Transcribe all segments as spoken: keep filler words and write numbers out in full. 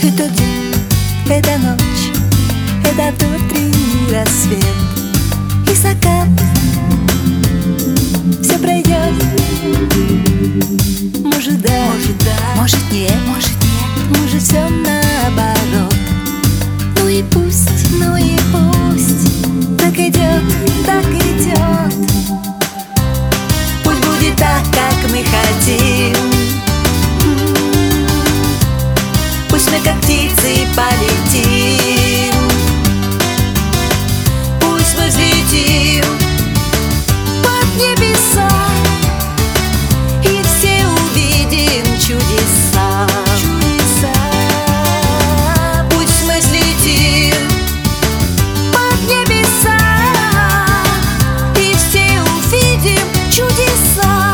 Это день, это ночь, этот утренний рассвет и закат. Все пройдет. Может да, может да, может нет, может нет, может все наоборот. Ну и пусть, ну и пусть, так идет, так идет. Пусть будет так, как мы хотим. Пусть мы как птицы полетим. Пусть мы взлетим под небеса и все увидим чудеса. Чудеса. Пусть мы взлетим под небеса и все увидим чудеса.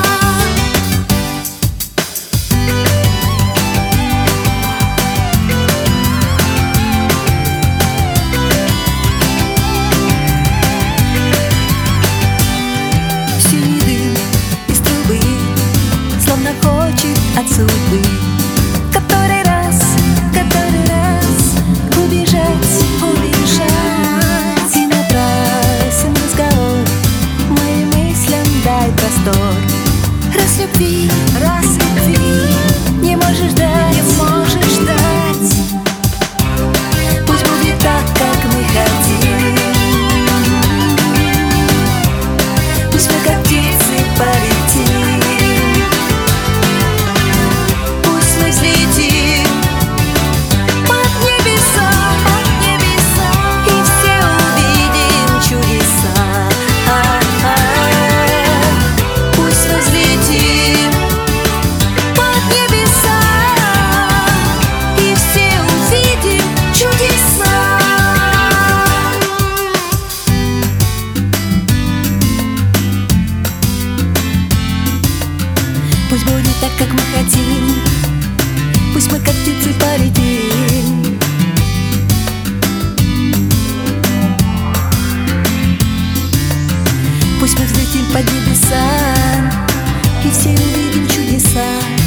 Хочет от судьбы который раз, который раз убежать, убежать. И напрасен разговор, моим мыслям дай простор. Раз любви, раз любви не можешь ждать, не можешь ждать. Пусть будет так, как мы хотим. Пусть мы как птицы полетим. Пусть будет так, как мы хотим. Пусть мы как птицы полетим. Пусть мы взлетим под небеса и все увидим чудеса.